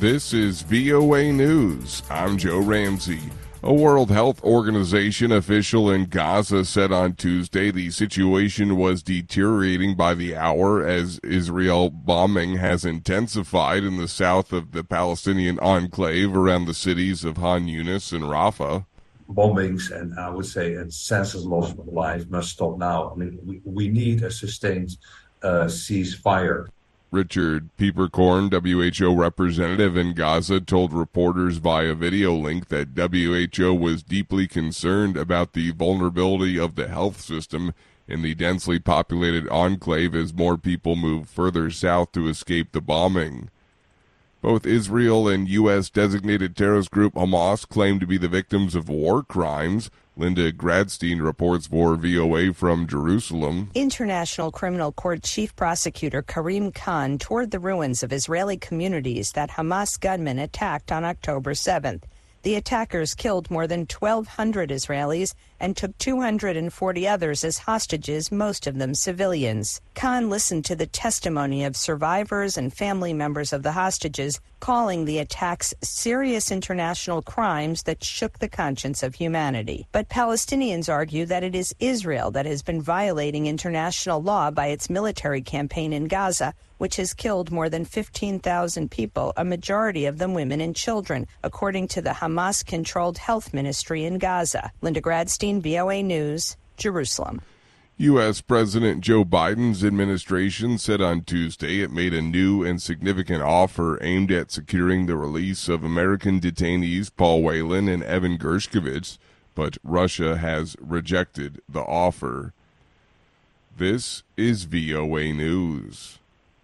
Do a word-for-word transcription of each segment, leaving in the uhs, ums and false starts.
This is V O A News. I'm Joe Ramsey. A World Health Organization official in Gaza said on Tuesday the situation was deteriorating by the hour as Israel bombing has intensified in the south of the Palestinian enclave around the cities of Han Yunis and Rafah. Bombings and I would say a senseless loss of lives must stop now. I mean, we, we need a sustained uh, ceasefire. Richard Pieperkorn, W H O representative in Gaza, told reporters via video link that W H O was deeply concerned about the vulnerability of the health system in the densely populated enclave as more people move further south to escape the bombing. Both Israel and U S designated terrorist group Hamas claim to be the victims of war crimes. Linda Gradstein reports for V O A from Jerusalem. International Criminal Court Chief Prosecutor Karim Khan toured the ruins of Israeli communities that Hamas gunmen attacked on October seventh. The attackers killed more than twelve hundred Israelis and took two hundred forty others as hostages, most of them civilians. Khan listened to the testimony of survivors and family members of the hostages, calling the attacks serious international crimes that shook the conscience of humanity. But Palestinians argue that it is Israel that has been violating international law by its military campaign in Gaza, which has killed more than fifteen thousand people, a majority of them women and children, according to the Hamas-controlled health ministry in Gaza. Linda Gradstein, V O A News, Jerusalem. U S. President Joe Biden's administration said on Tuesday it made a new and significant offer aimed at securing the release of American detainees Paul Whelan and Evan Gershkovich, but Russia has rejected the offer. This is V O A News.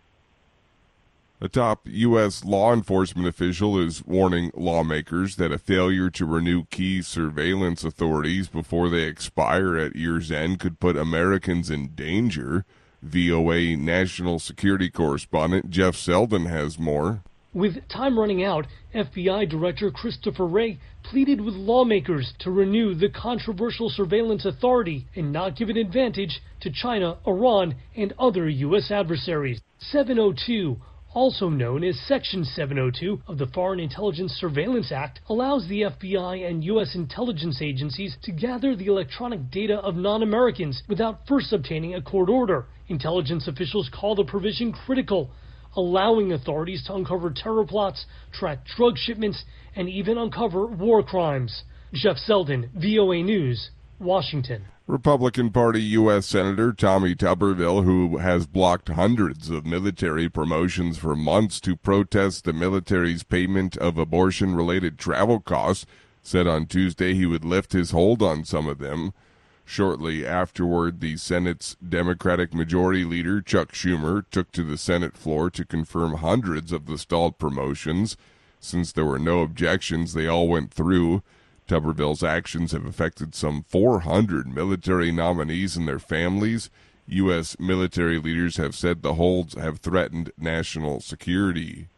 A top U S law enforcement official is warning lawmakers that a failure to renew key surveillance authorities before they expire at year's end could put Americans in danger. V O A national security correspondent Jeff Selden has more. With time running out, F B I Director Christopher Wray pleaded with lawmakers to renew the controversial surveillance authority and not give an advantage to China, Iran, and other U S adversaries. seven oh two, also known as Section seven oh two of the Foreign Intelligence Surveillance Act, allows the F B I and U S intelligence agencies to gather the electronic data of non-Americans without first obtaining a court order. Intelligence officials call the provision critical, allowing authorities to uncover terror plots, track drug shipments, and even uncover war crimes. Jeff Selden, V O A News, Washington. Republican Party U S. Senator Tommy Tuberville, who has blocked hundreds of military promotions for months to protest the military's payment of abortion-related travel costs, said on Tuesday he would lift his hold on some of them. Shortly afterward, the Senate's Democratic Majority Leader Chuck Schumer took to the Senate floor to confirm hundreds of the stalled promotions. Since there were no objections, they all went through. Tuberville's actions have affected some four hundred military nominees and their families. U S military leaders have said the holds have threatened national security.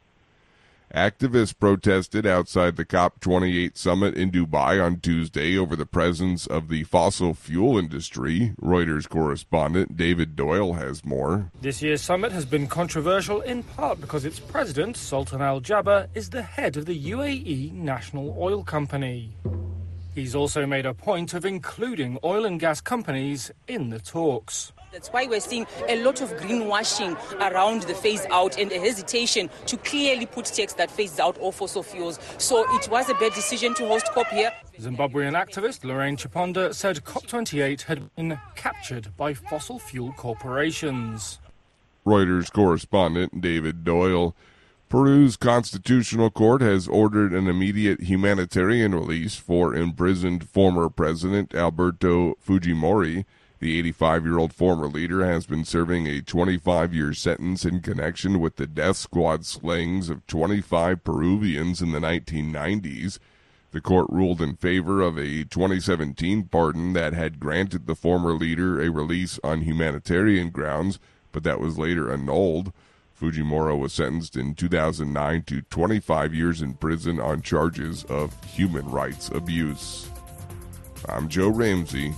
Activists protested outside the COP twenty-eight summit in Dubai on Tuesday over the presence of the fossil fuel industry. Reuters correspondent David Doyle has more. This year's summit has been controversial in part because its president, Sultan Al Jaber, is the head of the U A E National Oil Company. He's also made a point of including oil and gas companies in the talks. That's why we're seeing a lot of greenwashing around the phase out and a hesitation to clearly put text that phases out all fossil fuels. So it was a bad decision to host COP here. Zimbabwean activist Lorraine Chiponda said COP twenty-eight had been captured by fossil fuel corporations. Reuters correspondent David Doyle. Peru's Constitutional Court has ordered an immediate humanitarian release for imprisoned former President Alberto Fujimori. The eighty-five-year-old former leader has been serving a twenty-five-year sentence in connection with the death squad slayings of twenty-five Peruvians in the nineteen nineties. The court ruled in favor of a twenty seventeen pardon that had granted the former leader a release on humanitarian grounds, but that was later annulled. Fujimori was sentenced in two thousand nine to twenty-five years in prison on charges of human rights abuse. I'm Joe Ramsey.